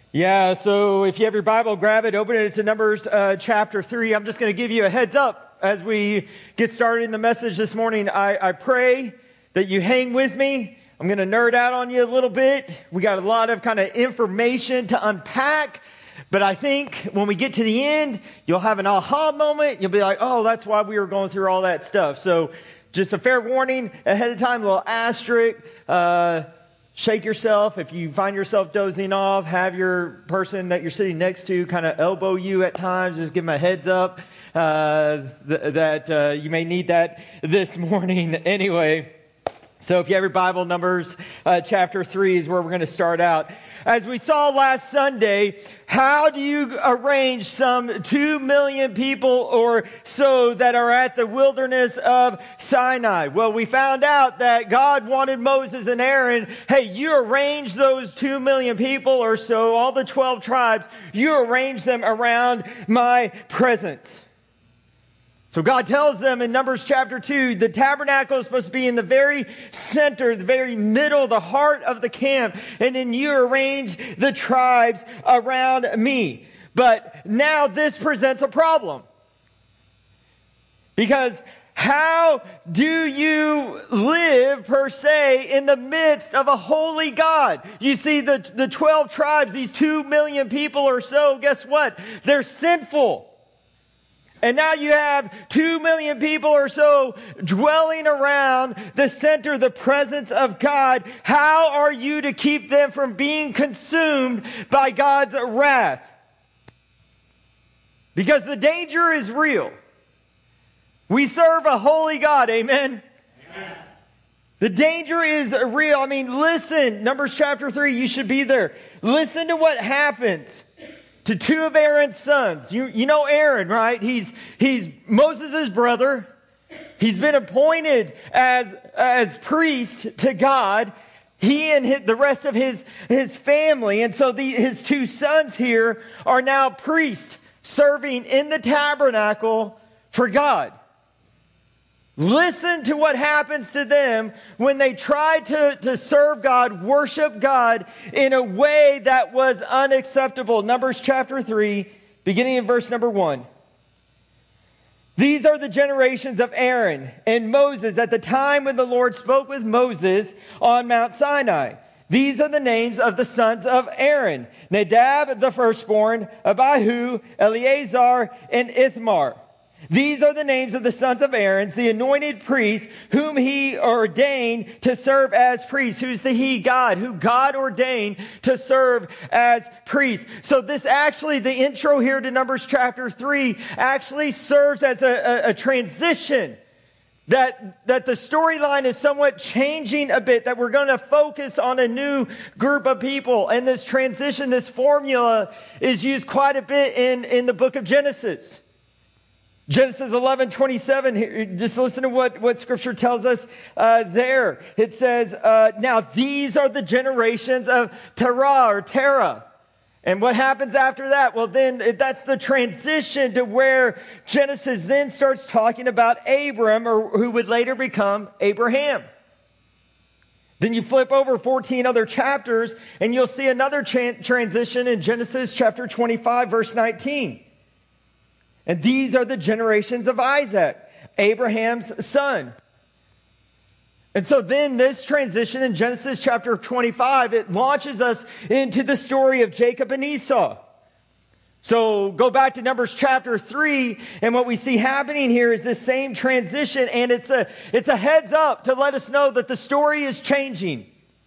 Yeah, so if you have your Bible, grab it, open it to Numbers chapter 3. I'm just going to give you a heads up as we get started in the message this morning. I pray that you hang with me. I'm going to nerd out on you a little bit. We got a lot of kind of information to unpack, but I think when we get to the end, you'll have an aha moment. You'll be like, oh, that's why we were going through all that stuff. So just a fair warning ahead of time, a little asterisk. Shake yourself. If you find yourself dozing off, have your person that you're sitting next to kind of elbow you at times. Just give them a heads up that you may need that this morning anyway. So if you have your Bible, Numbers chapter 3 is where we're going to start out. As we saw last Sunday, how do you arrange some 2 million people or so that are at the wilderness of Sinai? Well, we found out that God wanted Moses and Aaron, hey, you arrange those 2 million people or so, all the 12 tribes, you arrange them around my presence. So God tells them in Numbers chapter 2, the tabernacle is supposed to be in the very center, the very middle, the heart of the camp. And then you arrange the tribes around me. But now this presents a problem. Because how do you live, per se, in the midst of a holy God? You see, the 12 tribes, these 2 million people or so, guess what? They're sinful. And now you have 2 million people or so dwelling around the center, the presence of God. How are you to keep them from being consumed by God's wrath? Because the danger is real. We serve a holy God, amen? Amen. The danger is real. I mean, listen, Numbers chapter 3, you should be there. Listen to what happens to 2 of Aaron's sons. You know Aaron, right? He's Moses' brother. He's been appointed as priest to God. He and the rest of his family. And so his 2 sons here are now priests serving in the tabernacle for God. Listen to what happens to them when they try to serve God, worship God in a way that was unacceptable. Numbers chapter 3, beginning in verse number 1. These are the generations of Aaron and Moses at the time when the Lord spoke with Moses on Mount Sinai. These are the names of the sons of Aaron: Nadab the firstborn, Abihu, Eleazar, and Ithamar. These are the names of the sons of Aaron, the anointed priests, whom he ordained to serve as priests. Who's the he? God, who God ordained to serve as priests. So this actually, the intro here to Numbers chapter 3, actually serves as a transition. That the storyline is somewhat changing a bit, that we're going to focus on a new group of people. And this transition, this formula, is used quite a bit in the book of Genesis. Genesis 11:27, just listen to what Scripture tells us there. It says, now these are the generations of Terah. And what happens after that? Well, then that's the transition to where Genesis then starts talking about Abram, or who would later become Abraham. Then you flip over 14 other chapters, and you'll see another transition in Genesis chapter 25, verse 19. And these are the generations of Isaac, Abraham's son. And so then this transition in Genesis chapter 25, it launches us into the story of Jacob and Esau. So go back to Numbers chapter 3, and what we see happening here is this same transition, and it's a heads up to let us know that the story is changing.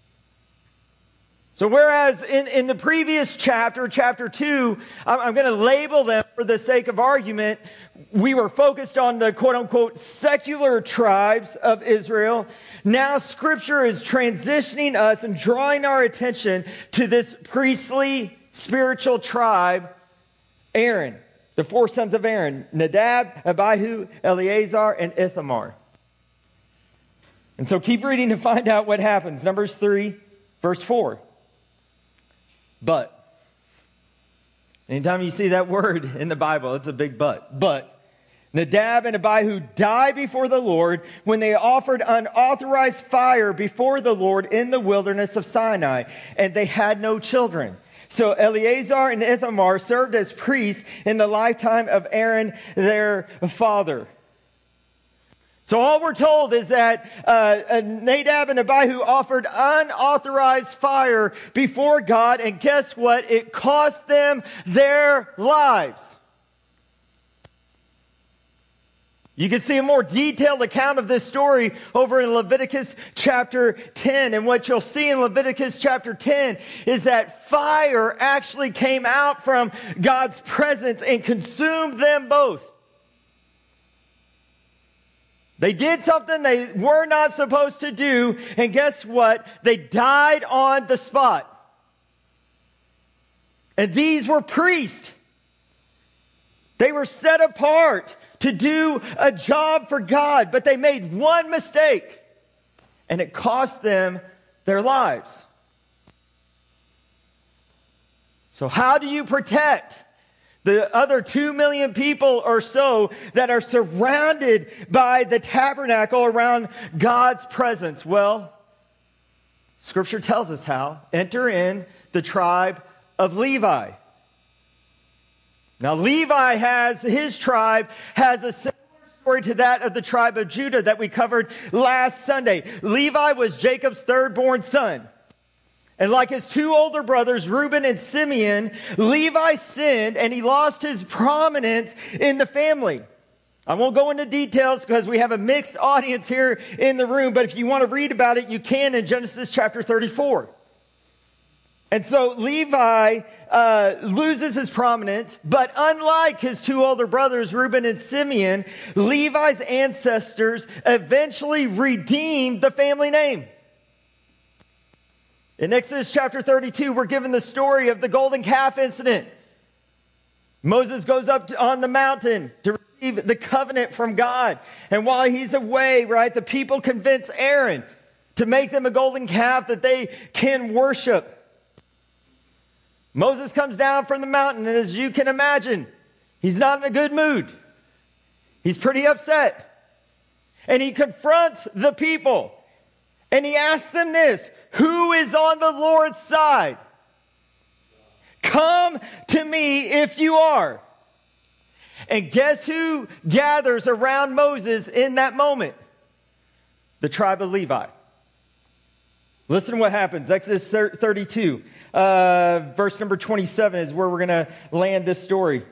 So whereas in the previous chapter 2, I'm going to label them for the sake of argument, we were focused on the quote-unquote secular tribes of Israel. Now Scripture is transitioning us and drawing our attention to this priestly spiritual tribe, Aaron, the 4 sons of Aaron: Nadab, Abihu, Eleazar, and Ithamar. And so keep reading to find out what happens. Numbers 3, verse 4. But. Anytime you see that word in the Bible, it's a big but. But Nadab and Abihu died before the Lord when they offered unauthorized fire before the Lord in the wilderness of Sinai, and they had no children. So Eleazar and Ithamar served as priests in the lifetime of Aaron, their father. So all we're told is that Nadab and Abihu offered unauthorized fire before God, and guess what? It cost them their lives. You can see a more detailed account of this story over in Leviticus chapter 10. And what you'll see in Leviticus chapter 10 is that fire actually came out from God's presence and consumed them both. They did something they were not supposed to do, and guess what? They died on the spot. And these were priests. They were set apart to do a job for God, but they made one mistake, and it cost them their lives. So how do you protect the other 2 million people or so that are surrounded by the tabernacle around God's presence? Well, Scripture tells us how. Enter in the tribe of Levi. Now, Levi his tribe has a similar story to that of the tribe of Judah that we covered last Sunday. Levi was Jacob's third-born son. And like his two older brothers, Reuben and Simeon, Levi sinned and he lost his prominence in the family. I won't go into details because we have a mixed audience here in the room, but if you want to read about it, you can in Genesis chapter 34. And so Levi loses his prominence, but unlike his two older brothers, Reuben and Simeon, Levi's ancestors eventually redeemed the family name. In Exodus chapter 32, we're given the story of the golden calf incident. Moses goes up on the mountain to receive the covenant from God. And while he's away, right, the people convince Aaron to make them a golden calf that they can worship. Moses comes down from the mountain, and as you can imagine, he's not in a good mood. He's pretty upset. And he confronts the people. And he asks them this: who is on the Lord's side? Come to me if you are. And guess who gathers around Moses in that moment? The tribe of Levi. Listen to what happens. Exodus 32, verse number 27 is where we're going to land this story.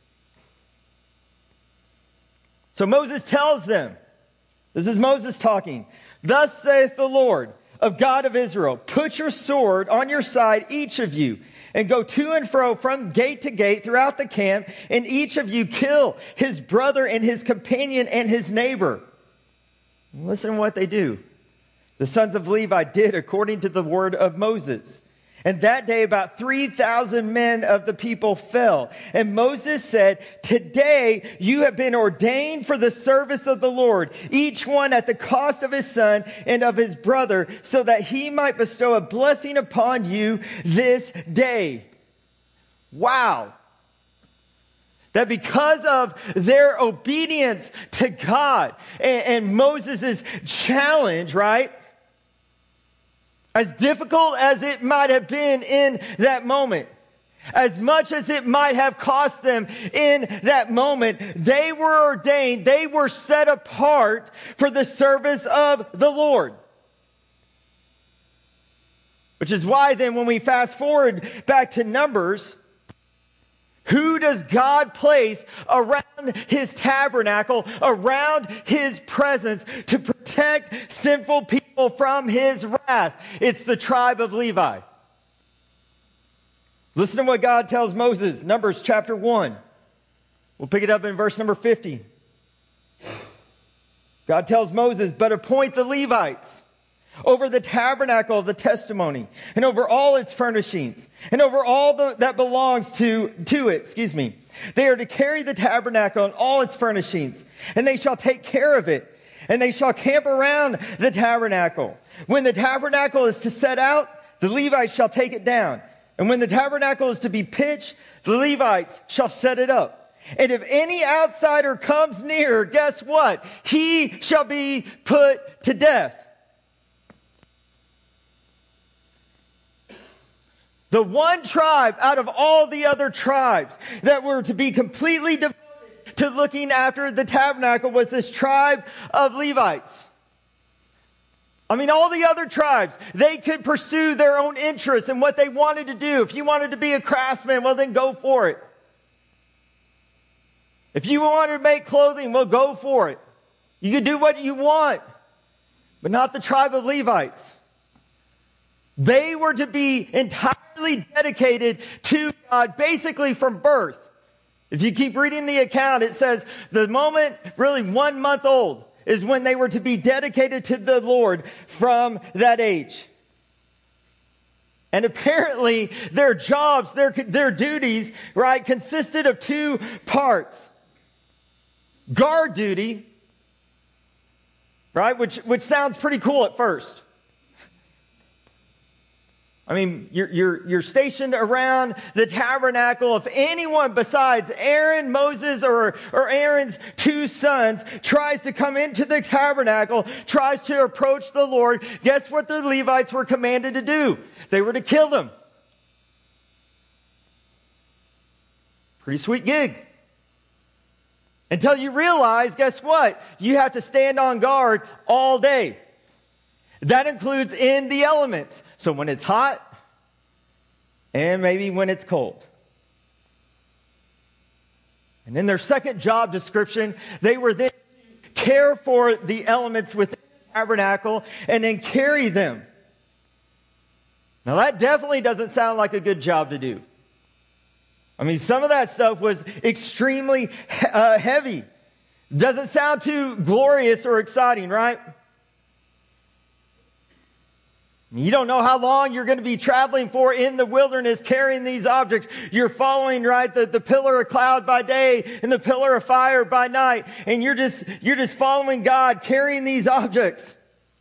So Moses tells them, this is Moses talking, "Thus saith the Lord, of God of Israel, put your sword on your side, each of you, and go to and fro from gate to gate throughout the camp, and each of you kill his brother and his companion and his neighbor." Listen to what they do. The sons of Levi did according to the word of Moses. And that day about 3,000 men of the people fell. And Moses said, "Today you have been ordained for the service of the Lord, each one at the cost of his son and of his brother, so that he might bestow a blessing upon you this day." Wow. That because of their obedience to God and Moses' challenge, right? As difficult as it might have been in that moment, as much as it might have cost them in that moment, they were ordained, they were set apart for the service of the Lord. Which is why then when we fast forward back to Numbers, who does God place around his tabernacle, around his presence to protect sinful people from his wrath? It's the tribe of Levi. Listen to what God tells Moses, Numbers chapter 1. We'll pick it up in verse number 50. God tells Moses, "But appoint the Levites over the tabernacle of the testimony, and over all its furnishings, and over all that belongs to it. They are to carry the tabernacle and all its furnishings, and they shall take care of it, and they shall camp around the tabernacle. When the tabernacle is to set out, the Levites shall take it down. And when the tabernacle is to be pitched, the Levites shall set it up. And if any outsider comes near, guess what? He shall be put to death." The one tribe out of all the other tribes that were to be completely devoted to looking after the tabernacle was this tribe of Levites. I mean, all the other tribes, they could pursue their own interests and what they wanted to do. If you wanted to be a craftsman, well, then go for it. If you wanted to make clothing, well, go for it. You could do what you want, but not the tribe of Levites. They were to be entirely dedicated to God, basically from birth. If you keep reading the account, it says the moment, really 1 month old, is when they were to be dedicated to the Lord from that age. And apparently their jobs, their duties, right, consisted of 2 parts. Guard duty, right, which sounds pretty cool at first. I mean, you're stationed around the tabernacle. If anyone besides Aaron, Moses, or Aaron's 2 sons tries to come into the tabernacle, tries to approach the Lord, guess what the Levites were commanded to do? They were to kill them. Pretty sweet gig. Until you realize, guess what? You have to stand on guard all day. That includes in the elements. So when it's hot and maybe when it's cold. And in their second job description, they were then to care for the elements within the tabernacle and then carry them. Now that definitely doesn't sound like a good job to do. I mean, some of that stuff was extremely heavy. Doesn't sound too glorious or exciting, right? You don't know how long you're going to be traveling for in the wilderness carrying these objects. You're following, right, the pillar of cloud by day and the pillar of fire by night. And you're just following God, carrying these objects.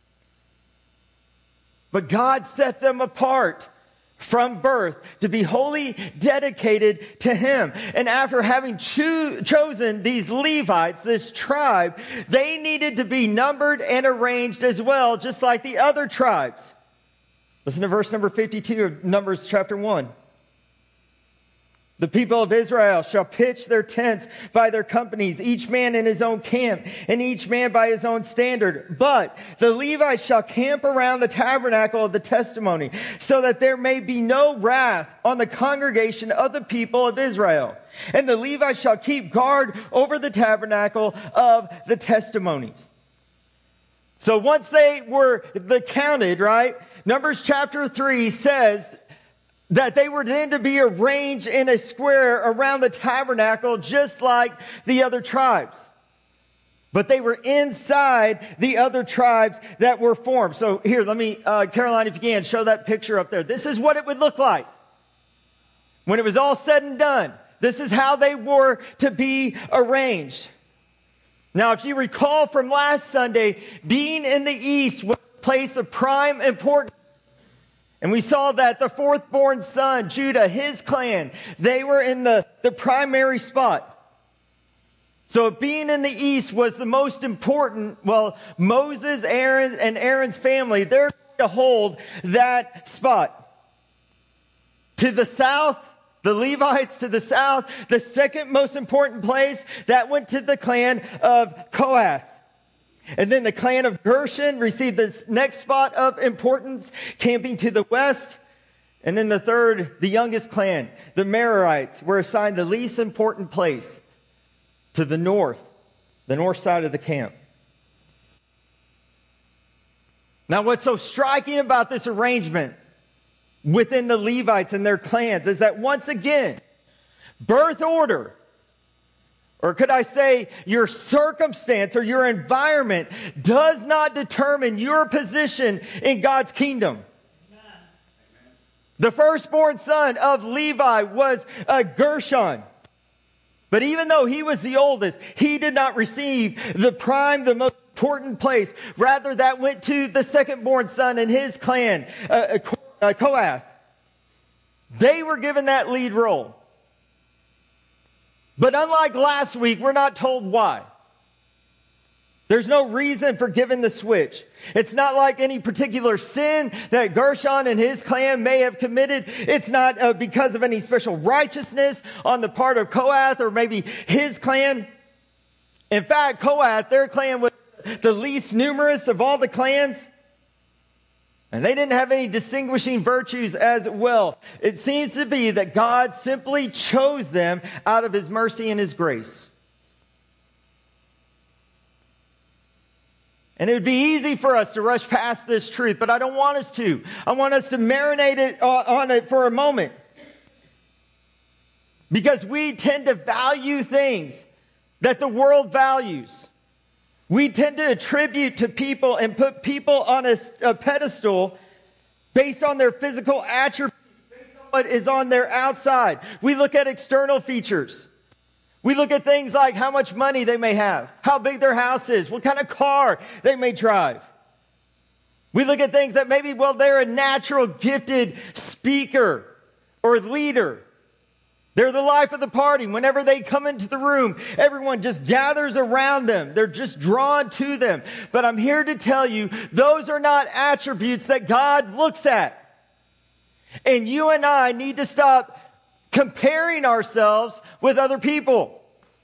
But God set them apart from birth to be wholly dedicated to Him. And after having chosen these Levites, this tribe, they needed to be numbered and arranged as well, just like the other tribes. Listen to verse number 52 of Numbers chapter 1. The people of Israel shall pitch their tents by their companies, each man in his own camp, and each man by his own standard. But the Levites shall camp around the tabernacle of the testimony, so that there may be no wrath on the congregation of the people of Israel. And the Levites shall keep guard over the tabernacle of the testimonies. So once they were counted, right? Numbers chapter 3 says that they were then to be arranged in a square around the tabernacle just like the other tribes. But they were inside the other tribes that were formed. So here, let me, Caroline, if you can, show that picture up there. This is what it would look like when it was all said and done. This is how they were to be arranged. Now, if you recall from last Sunday, being in the east was a place of prime importance. And we saw that the fourth-born son, Judah, his clan, they were in the primary spot. So being in the east was the most important. Well, Moses, Aaron, and Aaron's family, they're going to hold that spot. To the south, the Levites to the south, the second most important place, that went to the clan of Kohath. And then the clan of Gershon received this next spot of importance, camping to the west. And then the third, the youngest clan, the Merarites, were assigned the least important place to the north side of the camp. Now, what's so striking about this arrangement within the Levites and their clans is that once again, birth order, or could I say your circumstance or your environment, does not determine your position in God's kingdom. Amen. The firstborn son of Levi was Gershon. But even though he was the oldest, he did not receive the most important place. Rather, that went to the secondborn son and his clan, Kohath. They were given that lead role. But unlike last week, we're not told why. There's no reason for giving the switch. It's not like any particular sin that Gershon and his clan may have committed. It's not because of any special righteousness on the part of Kohath or maybe his clan. In fact, Kohath, their clan was the least numerous of all the clans. And they didn't have any distinguishing virtues as well. It seems to be that God simply chose them out of his mercy and his grace. And it would be easy for us to rush past this truth, but I don't want us to. I want us to marinate on it for a moment. Because we tend to value things that the world values. We tend to attribute to people and put people on a pedestal based on their physical attributes, based on what is on their outside. We look at external features. We look at things like how much money they may have, how big their house is, what kind of car they may drive. We look at things that maybe, well, they're a natural gifted speaker or leader. They're the life of the party. Whenever they come into the room, everyone just gathers around them. They're just drawn to them. But I'm here to tell you, those are not attributes that God looks at. And you and I need to stop comparing ourselves with other people.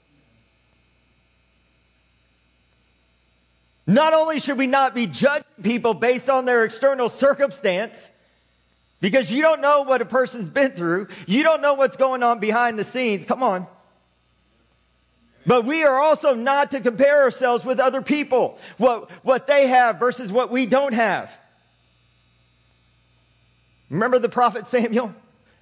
Not only should we not be judging people based on their external circumstance, because you don't know what a person's been through. You don't know what's going on behind the scenes. Come on. But we are also not to compare ourselves with other people. What they have versus what we don't have. Remember the prophet Samuel?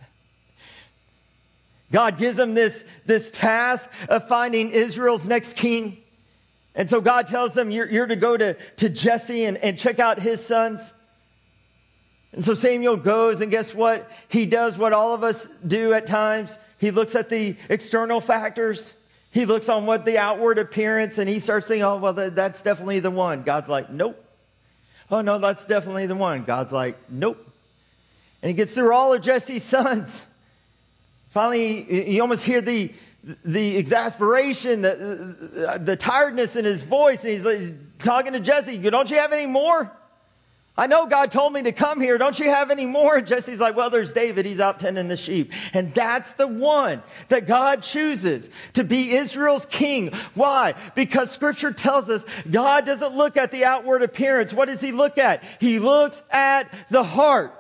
God gives him this task of finding Israel's next king. And so God tells them, you're to go to Jesse and check out his sons. And so Samuel goes, and guess what? He does what all of us do at times. He looks at the external factors. He looks on what the outward appearance, and he starts thinking, oh, well, that's definitely the one. God's like, nope. Oh, no, that's definitely the one. God's like, nope. And he gets through all of Jesse's sons. Finally, you almost hear the exasperation, the tiredness in his voice. And he's talking to Jesse. Don't you have any more? I know God told me to come here. Don't you have any more? Jesse's like, well, there's David. He's out tending the sheep. And that's the one that God chooses to be Israel's king. Why? Because Scripture tells us God doesn't look at the outward appearance. What does he look at? He looks at the heart.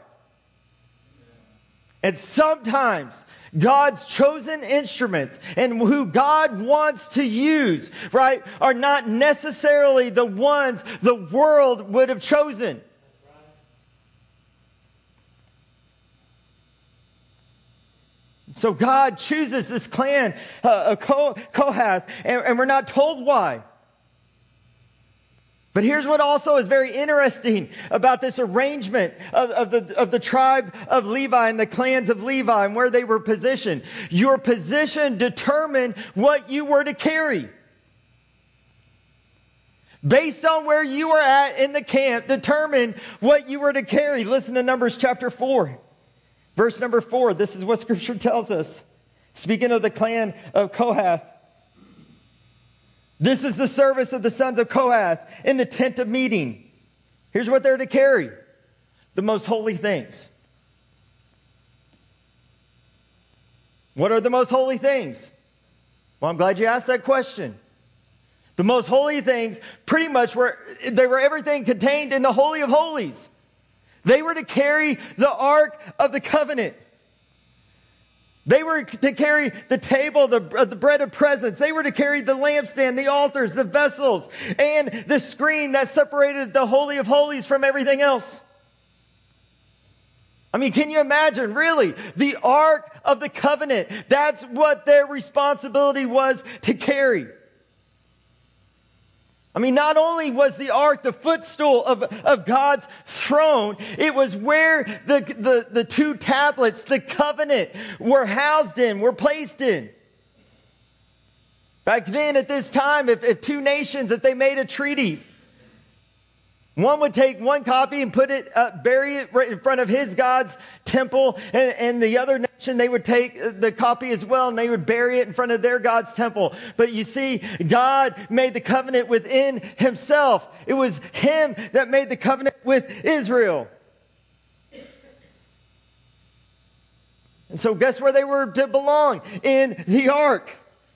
And sometimes God's chosen instruments and who God wants to use, right, are not necessarily the ones the world would have chosen. So God chooses this clan, Kohath, and we're not told why. But here's what also is very interesting about this arrangement of the tribe of Levi and the clans of Levi and where they were positioned. Your position determined what you were to carry. Based on where you were at in the camp, determined what you were to carry. Listen to Numbers chapter 4. Verse number 4, this is what Scripture tells us. Speaking of the clan of Kohath. This is the service of the sons of Kohath in the tent of meeting. Here's what they're to carry. The most holy things. What are the most holy things? Well, I'm glad you asked that question. The most holy things pretty much were everything contained in the Holy of Holies. They were to carry the Ark of the Covenant. They were to carry the table, the bread of presence. They were to carry the lampstand, the altars, the vessels, and the screen that separated the Holy of Holies from everything else. I mean, can you imagine, really, the Ark of the Covenant? That's what their responsibility was to carry. I mean, not only was the ark the footstool of God's throne, it was where the two tablets, the covenant, were housed in, were placed in. Back then, at this time, if two nations, if they made a treaty, one would take one copy and bury it right in front of his God's temple, and the other nation they would take the copy as well and they would bury it in front of their God's temple. But you see, God made the covenant within himself. It was him that made the covenant with Israel. And so guess where they were to belong? In the ark.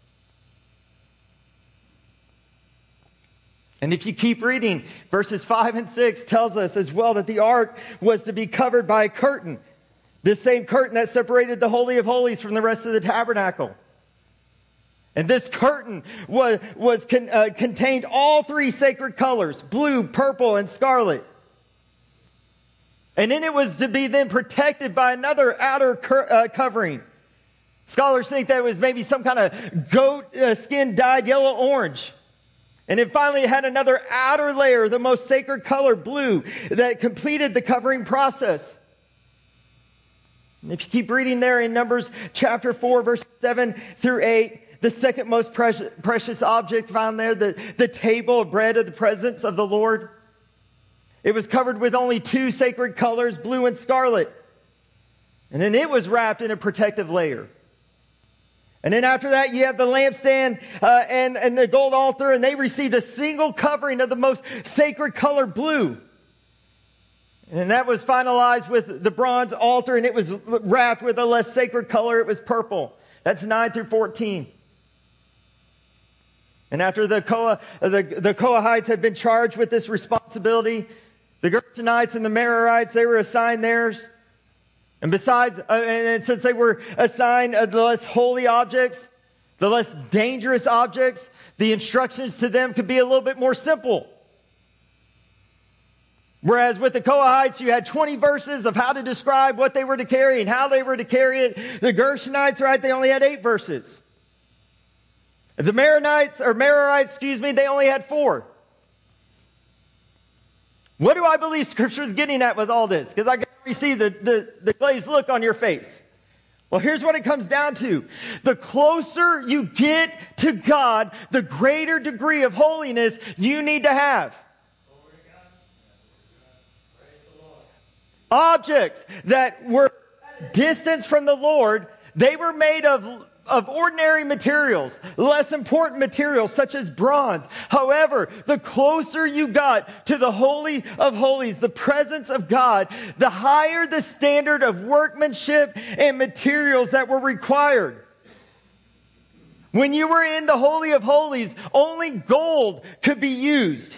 And if you keep reading, verses 5 and 6 tells us as well that the ark was to be covered by a curtain. This same curtain that separated the Holy of Holies from the rest of the tabernacle. And this curtain contained all three sacred colors, blue, purple, and scarlet. And then it was to be then protected by another outer covering. Scholars think that it was maybe some kind of goat skin dyed yellow-orange. And it finally had another outer layer, the most sacred color, blue, that completed the covering process. And if you keep reading there in Numbers chapter 4, verse 7 through 8, the second most precious object found there, the table of bread of the presence of the Lord. It was covered with only two sacred colors, blue and scarlet. And then it was wrapped in a protective layer. And then after that, you have the lampstand and the gold altar, and they received a single covering of the most sacred color, blue. And that was finalized with the bronze altar, and it was wrapped with a less sacred color. It was purple. That's 9 through 14. And after the Kohathites had been charged with this responsibility, the Gershonites and the Merarites, they were assigned theirs. And besides, and since they were assigned the less holy objects, the less dangerous objects, the instructions to them could be a little bit more simple. Whereas with the Kohathites, you had 20 verses of how to describe what they were to carry and how they were to carry it. The Gershonites, right, they only had 8 verses. The Merarites, they only had 4. What do I believe Scripture is getting at with all this? Because I can already see the glazed look on your face. Well, here's what it comes down to. The closer you get to God, the greater degree of holiness you need to have. Objects that were distant from the Lord, they were made of ordinary materials, less important materials such as bronze. However, the closer you got to the Holy of Holies, the presence of God, the higher the standard of workmanship and materials that were required. When you were in the Holy of Holies, only gold could be used.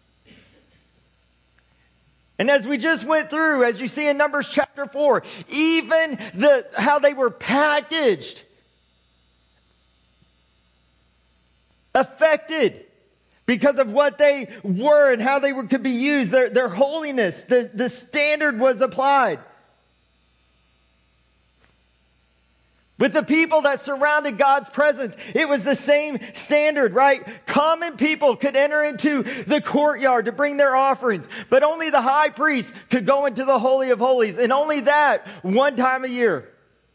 And as we just went through, as you see in Numbers chapter 4, even how they were packaged affected because of what they were and how they could be used. Their holiness, the standard was applied. With the people that surrounded God's presence, it was the same standard, right? Common people could enter into the courtyard to bring their offerings, but only the high priest could go into the Holy of Holies, and only that one time a year.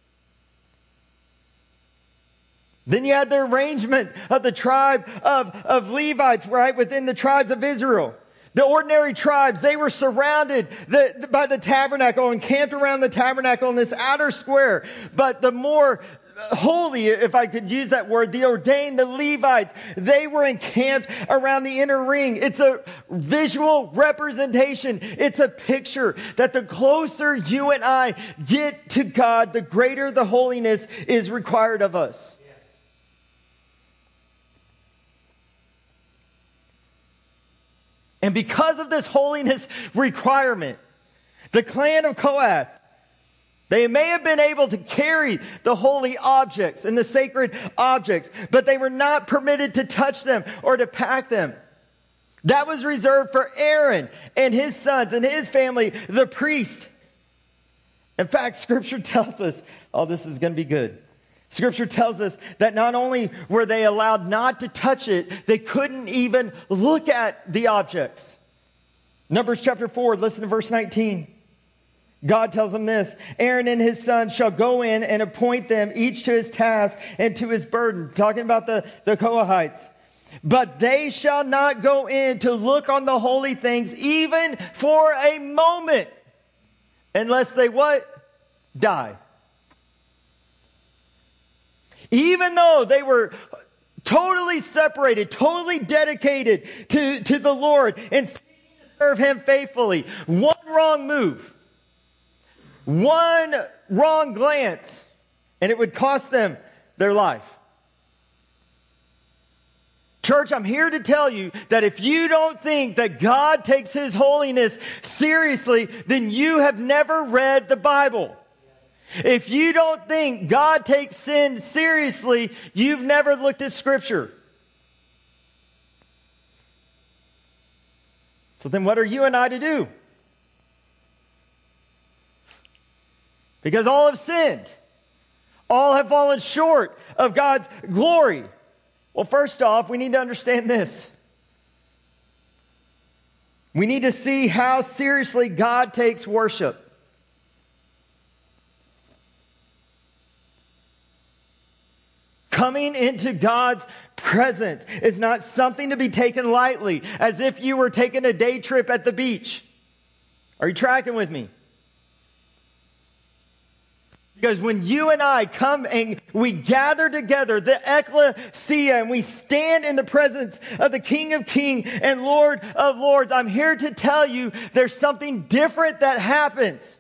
Then you had the arrangement of the tribe of Levites, right, within the tribes of Israel. The ordinary tribes, they were surrounded by the tabernacle and camped around the tabernacle in this outer square. But the more holy, if I could use that word, the ordained, the Levites, they were encamped around the inner ring. It's a visual representation. It's a picture that the closer you and I get to God, the greater the holiness is required of us. And because of this holiness requirement, the clan of Kohath, they may have been able to carry the holy objects and the sacred objects, but they were not permitted to touch them or to pack them. That was reserved for Aaron and his sons and his family, the priest. In fact, Scripture tells us, oh, this is going to be good. Scripture tells us that not only were they allowed not to touch it, they couldn't even look at the objects. Numbers chapter 4, listen to verse 19. God tells them this: Aaron and his sons shall go in and appoint them each to his task and to his burden. Talking about the Kohathites. But they shall not go in to look on the holy things even for a moment, unless they what? Die. Even though they were totally separated, totally dedicated to the Lord and seeking to serve Him faithfully, one wrong move, one wrong glance, and it would cost them their life. Church, I'm here to tell you that if you don't think that God takes His holiness seriously, then you have never read the Bible. If you don't think God takes sin seriously, you've never looked at Scripture. So then what are you and I to do? Because all have sinned. All have fallen short of God's glory. Well, first off, we need to understand this. We need to see how seriously God takes worship. Coming into God's presence is not something to be taken lightly, as if you were taking a day trip at the beach. Are you tracking with me? Because when you and I come and we gather together, the ecclesia, and we stand in the presence of the King of Kings and Lord of Lords, I'm here to tell you there's something different that happens.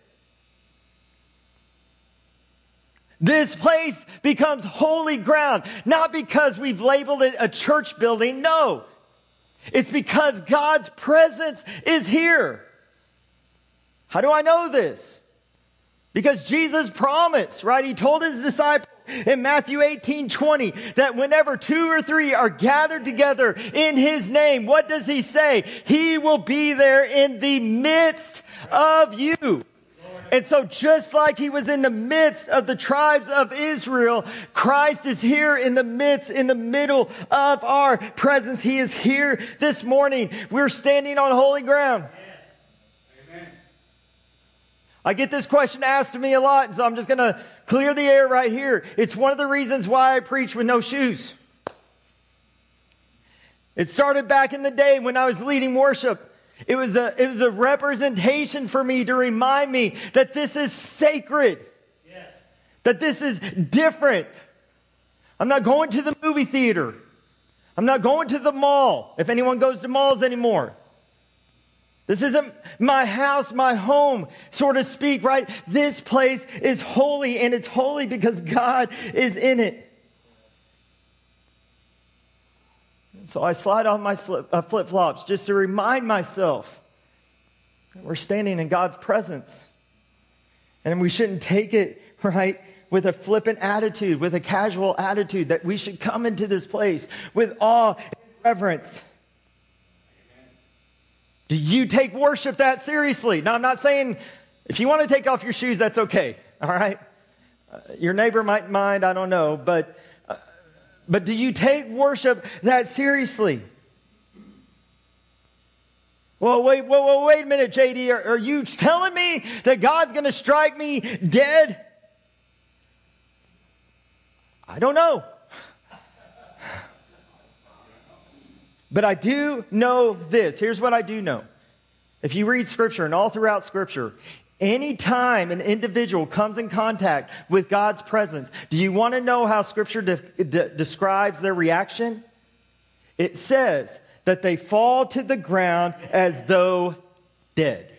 This place becomes holy ground, not because we've labeled it a church building. No, it's because God's presence is here. How do I know this? Because Jesus promised, right? He told His disciples in Matthew 18:20 that whenever 2 or 3 are gathered together in His name, what does He say? He will be there in the midst of you. And so just like He was in the midst of the tribes of Israel, Christ is here in the midst, in the middle of our presence. He is here this morning. We're standing on holy ground. Amen. I get this question asked to me a lot, and so I'm just going to clear the air right here. It's one of the reasons why I preach with no shoes. It started back in the day when I was leading worship. It was a representation for me to remind me that this is sacred. Yes. That this is different. I'm not going to the movie theater. I'm not going to the mall, if anyone goes to malls anymore. This isn't my house, my home, so to speak, right? This place is holy, and it's holy because God is in it. So I slide on my flip-flops just to remind myself that we're standing in God's presence. And we shouldn't take it, right, with a flippant attitude, with a casual attitude, that we should come into this place with awe and reverence. Do you take worship that seriously? Now, I'm not saying if you want to take off your shoes, that's okay, all right? Your neighbor might mind, I don't know, but do you take worship that seriously? Well, wait a minute, JD. Are you telling me that God's going to strike me dead? I don't know. But I do know this. Here's what I do know. If you read Scripture, and all throughout Scripture, anytime an individual comes in contact with God's presence, do you want to know how Scripture describes their reaction? It says that they fall to the ground as though dead.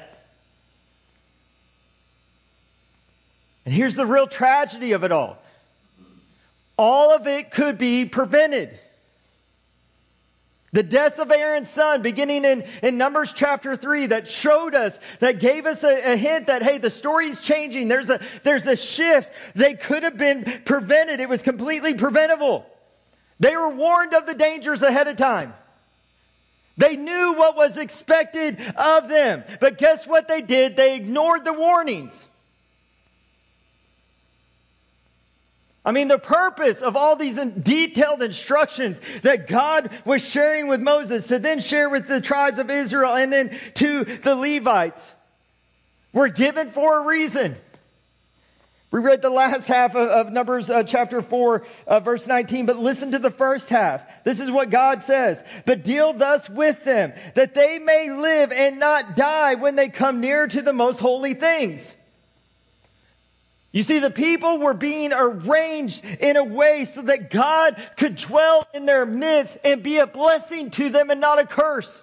And here's the real tragedy of it all. All of it could be prevented. The deaths of Aaron's son, beginning in Numbers chapter 3, that showed us, that gave us a hint that, hey, the story's changing. There's a shift. They could have been prevented. It was completely preventable. They were warned of the dangers ahead of time. They knew what was expected of them. But guess what they did? They ignored the warnings. I mean, the purpose of all these detailed instructions that God was sharing with Moses to then share with the tribes of Israel and then to the Levites were given for a reason. We read the last half of Numbers chapter 4, verse 19, but listen to the first half. This is what God says. But deal thus with them, that they may live and not die when they come near to the most holy things. You see, the people were being arranged in a way so that God could dwell in their midst and be a blessing to them and not a curse.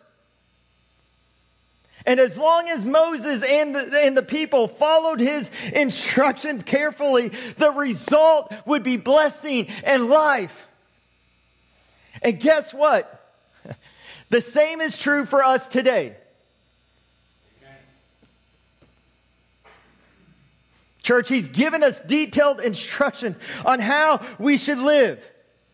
And as long as Moses and the people followed his instructions carefully, the result would be blessing and life. And guess what? The same is true for us today. Church, he's given us detailed instructions on how we should live.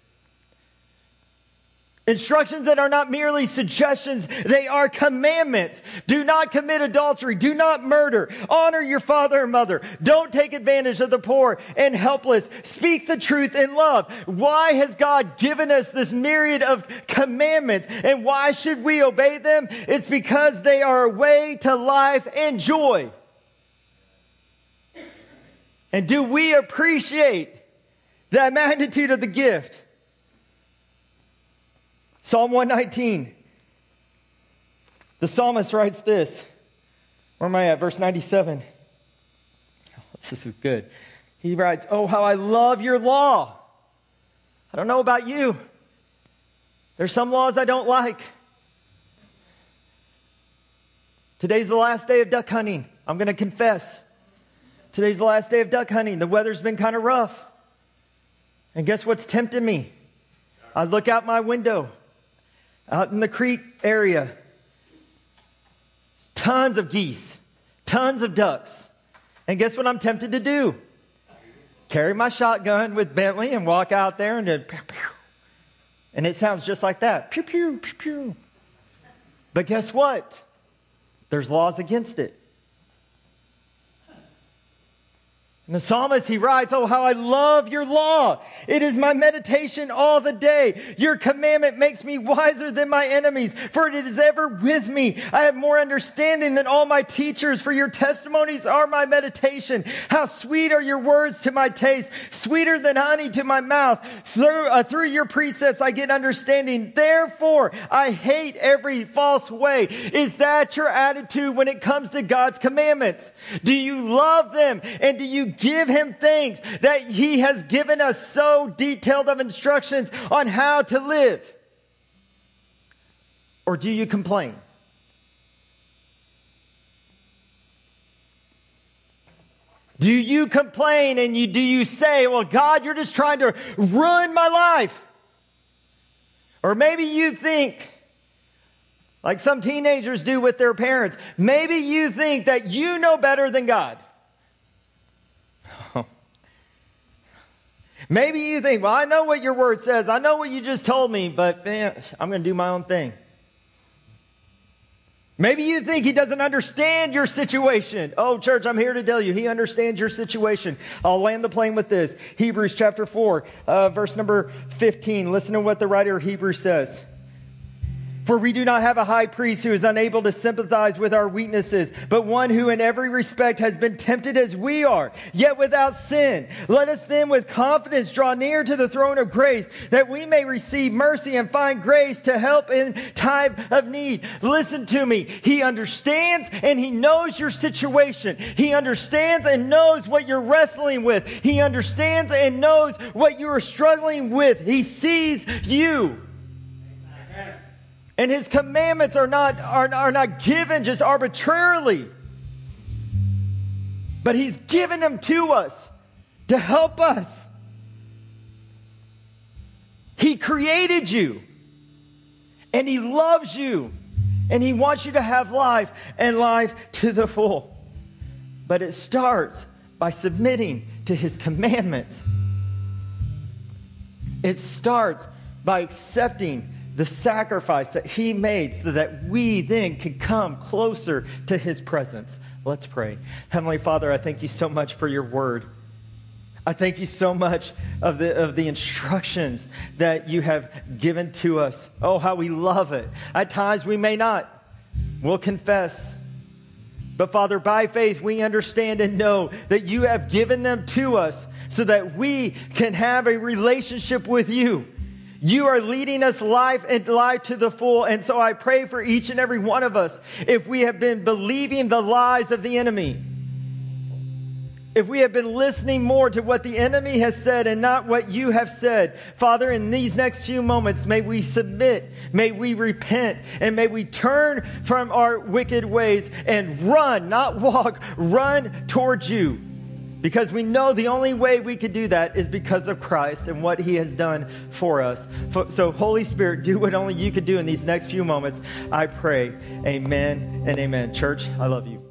Instructions that are not merely suggestions, they are commandments. Do not commit adultery. Do not murder. Honor your father and mother. Don't take advantage of the poor and helpless. Speak the truth in love. Why has God given us this myriad of commandments? And why should we obey them? It's because they are a way to life and joy. And do we appreciate the magnitude of the gift? Psalm 119. The psalmist writes this. Where am I at? Verse 97. This is good. He writes, "Oh, how I love your law." I don't know about you. There's some laws I don't like. Today's the last day of duck hunting. I'm going to confess. Today's the last day of duck hunting. The weather's been kind of rough. And guess what's tempting me? I look out my window, out in the creek area. Tons of geese, tons of ducks. And guess what I'm tempted to do? Carry my shotgun with Bentley and walk out there and then pew, pew. And it sounds just like that. Pew, pew, pew, pew. But guess what? There's laws against it. And the psalmist, he writes, "Oh, how I love your law. It is my meditation all the day. Your commandment makes me wiser than my enemies, for it is ever with me. I have more understanding than all my teachers, for your testimonies are my meditation. How sweet are your words to my taste, sweeter than honey to my mouth. Through your precepts I get understanding. Therefore, I hate every false way." Is that your attitude when it comes to God's commandments? Do you love them, and do you give him thanks that he has given us so detailed of instructions on how to live? Or do you complain? Do you complain and do you say, "Well, God, you're just trying to ruin my life"? Or maybe you think, like some teenagers do with their parents, maybe you think that you know better than God. Maybe you think, "Well, I know what your word says. I know what you just told me, but I'm going to do my own thing." Maybe you think he doesn't understand your situation. Oh, church, I'm here to tell you, he understands your situation. I'll land the plane with this. Hebrews chapter 4, verse number 15. Listen to what the writer of Hebrews says. "For we do not have a high priest who is unable to sympathize with our weaknesses, but one who in every respect has been tempted as we are, yet without sin. Let us then with confidence draw near to the throne of grace, that we may receive mercy and find grace to help in time of need." Listen to me. He understands and he knows your situation. He understands and knows what you're wrestling with. He understands and knows what you are struggling with. He sees you. And his commandments are not given just arbitrarily. But he's given them to us to help us. He created you. And he loves you. And he wants you to have life and life to the full. But it starts by submitting to his commandments. It starts by accepting the sacrifice that he made so that we then can come closer to his presence. Let's pray. Heavenly Father, I thank you so much for your word. I thank you so much of the instructions that you have given to us. Oh, how we love it. At times we may not. We'll confess. But Father, by faith, we understand and know that you have given them to us so that we can have a relationship with you. You are leading us life and life to the full. And so I pray for each and every one of us, if we have been believing the lies of the enemy, if we have been listening more to what the enemy has said and not what you have said, Father, in these next few moments, may we submit, may we repent, and may we turn from our wicked ways and run, not walk, run towards you. Because we know the only way we could do that is because of Christ and what he has done for us. So Holy Spirit, do what only you could do in these next few moments. I pray. Amen and amen. Church, I love you.